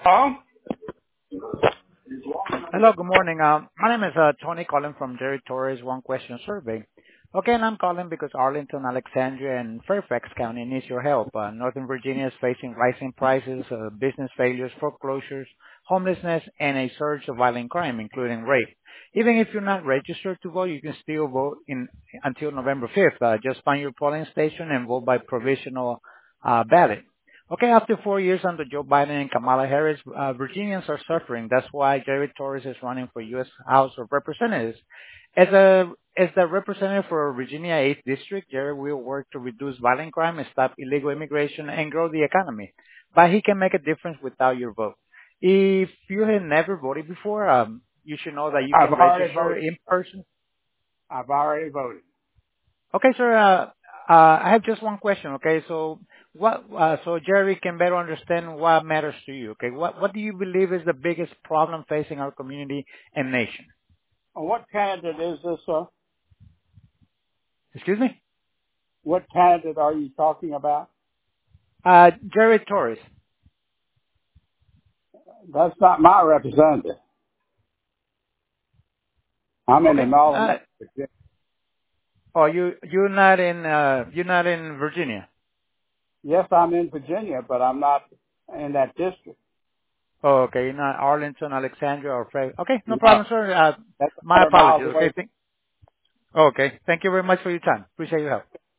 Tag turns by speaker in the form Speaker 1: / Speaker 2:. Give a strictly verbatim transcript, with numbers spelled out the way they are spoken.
Speaker 1: Oh,
Speaker 2: Hello, good morning. Um, My name is uh Tony calling from Jerry Torres One Question Survey. Okay, and I'm calling because Arlington, Alexandria, and Fairfax County needs your help. Uh Northern Virginia is facing rising prices, uh business failures, foreclosures, homelessness, and a surge of violent crime, including rape. Even if you're not registered to vote, you can still vote in until November fifth. Uh Just find your polling station and vote by provisional uh ballot. Okay, after four years under Joe Biden and Kamala Harris, uh, Virginians are suffering. That's why Jerry Torres is running for U S. House of Representatives. As a as the representative for Virginia eighth District, Jerry will work to reduce violent crime and stop illegal immigration and grow the economy. But he can make a difference without your vote. If you have never voted before, um, you should know that you
Speaker 1: I've
Speaker 2: can
Speaker 1: already
Speaker 2: register
Speaker 1: voted.
Speaker 2: in person.
Speaker 1: I've already voted.
Speaker 2: Okay, sir. Uh, uh, I have just one question. Okay, so what? Uh, so Jerry can better understand what matters to you. Okay, what what do you believe is the biggest problem facing our community and nation?
Speaker 1: Uh, What candidate is this, sir?
Speaker 2: Excuse me.
Speaker 1: What candidate are you talking about?
Speaker 2: Uh, Jerry Torres.
Speaker 1: That's not my representative. I'm in the
Speaker 2: Okay.
Speaker 1: Northern
Speaker 2: Uh,
Speaker 1: Virginia.
Speaker 2: oh, you you're not in uh you're not in Virginia.
Speaker 1: Yes, I'm in Virginia, but I'm not in that district.
Speaker 2: Oh, okay. You're not Arlington, Alexandria, or Fred. Okay, no
Speaker 1: No,
Speaker 2: problem, sir. Uh,
Speaker 1: that's a
Speaker 2: my
Speaker 1: hundred miles
Speaker 2: apologies.
Speaker 1: away.
Speaker 2: Okay. Thank. Okay. Thank you very much for your time. Appreciate your help.